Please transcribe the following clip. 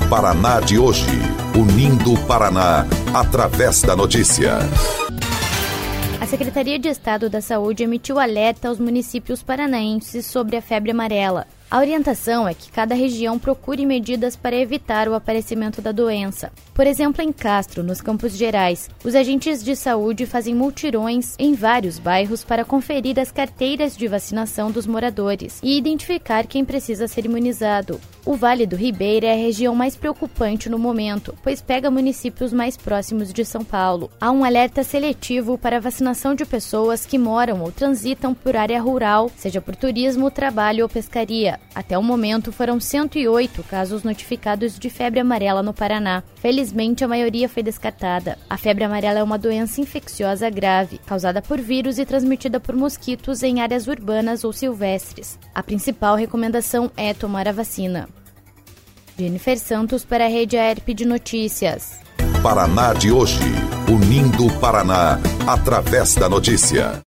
Paraná de hoje, unindo o Paraná através da notícia. A Secretaria de Estado da Saúde emitiu alerta aos municípios paranaenses sobre a febre amarela. A orientação é que cada região procure medidas para evitar o aparecimento da doença. Por exemplo, em Castro, nos Campos Gerais, os agentes de saúde fazem mutirões em vários bairros para conferir as carteiras de vacinação dos moradores e identificar quem precisa ser imunizado. O Vale do Ribeira é a região mais preocupante no momento, pois pega municípios mais próximos de São Paulo. Há um alerta seletivo para a vacinação de pessoas que moram ou transitam por área rural, seja por turismo, trabalho ou pescaria. Até o momento, foram 108 casos notificados de febre amarela no Paraná. Felizmente, a maioria foi descartada. A febre amarela é uma doença infecciosa grave, causada por vírus e transmitida por mosquitos em áreas urbanas ou silvestres. A principal recomendação é tomar a vacina. Jennifer Santos para a Rede AERP de Notícias. Paraná de hoje, unindo o Paraná através da notícia.